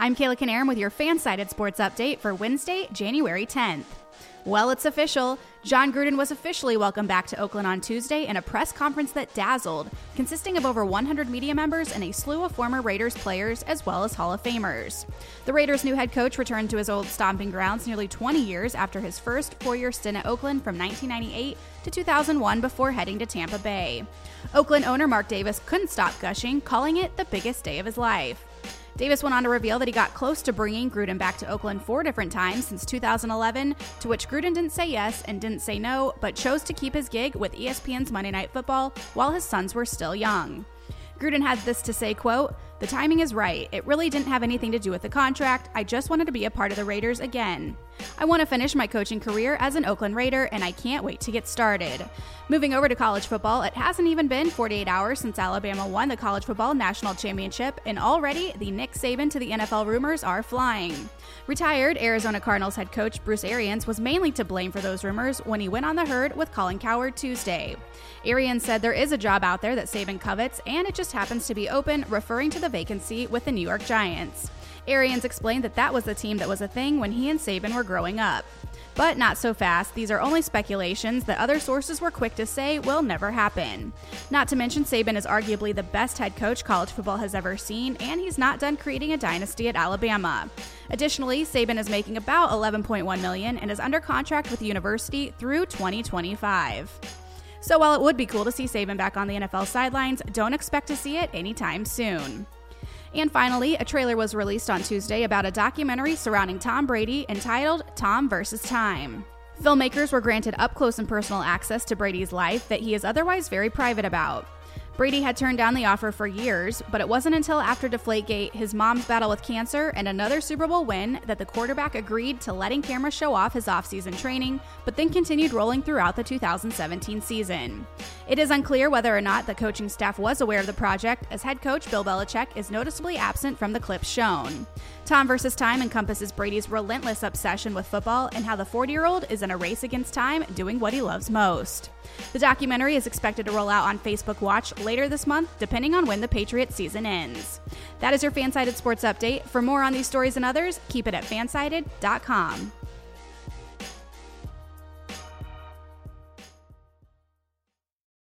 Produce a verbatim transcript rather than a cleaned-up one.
I'm Kayla Canarum with your fan-sided sports update for Wednesday, January tenth. Well, it's official. Jon Gruden was officially welcomed back to Oakland on Tuesday in a press conference that dazzled, consisting of over one hundred media members and a slew of former Raiders players as well as Hall of Famers. The Raiders' new head coach returned to his old stomping grounds nearly twenty years after his first four-year stint at Oakland from nineteen ninety-eight to two thousand one before heading to Tampa Bay. Oakland owner Mark Davis couldn't stop gushing, calling it the biggest day of his life. Davis went on to reveal that he got close to bringing Gruden back to Oakland four different times since two thousand eleven, to which Gruden didn't say yes and didn't say no, but chose to keep his gig with E S P N's Monday Night Football while his sons were still young. Gruden had this to say, quote, "The timing is right. It really didn't have anything to do with the contract. I just wanted to be a part of the Raiders again. I want to finish my coaching career as an Oakland Raider, and I can't wait to get started." Moving over to college football, it hasn't even been forty-eight hours since Alabama won the College Football National Championship, and already the Nick Saban to the N F L rumors are flying. Retired Arizona Cardinals head coach Bruce Arians was mainly to blame for those rumors when he went on the herd with Colin Cowherd Tuesday. Arians said there is a job out there that Saban covets, and it just happens to be open, referring to the vacancy with the New York Giants. Arians explained that that was the team that was a thing when he and Saban were growing up. But not so fast. These are only speculations that other sources were quick to say will never happen. Not to mention, Saban is arguably the best head coach college football has ever seen, and he's not done creating a dynasty at Alabama. Additionally, Saban is making about eleven point one million dollars and is under contract with the university through twenty twenty-five. So while it would be cool to see Saban back on the N F L sidelines, don't expect to see it anytime soon. And finally, a trailer was released on Tuesday about a documentary surrounding Tom Brady entitled Tom versus Time. Filmmakers were granted up-close and personal access to Brady's life that he is otherwise very private about. Brady had turned down the offer for years, but it wasn't until after Deflategate, his mom's battle with cancer, and another Super Bowl win that the quarterback agreed to letting cameras show off his off-season training, but then continued rolling throughout the two thousand seventeen season. It is unclear whether or not the coaching staff was aware of the project, as head coach Bill Belichick is noticeably absent from the clips shown. Tom versus Time encompasses Brady's relentless obsession with football and how the forty-year-old is in a race against time doing what he loves most. The documentary is expected to roll out on Facebook Watch later this month, depending on when the Patriots season ends. That is your Fansided Sports Update. For more on these stories and others, keep it at fansided dot com.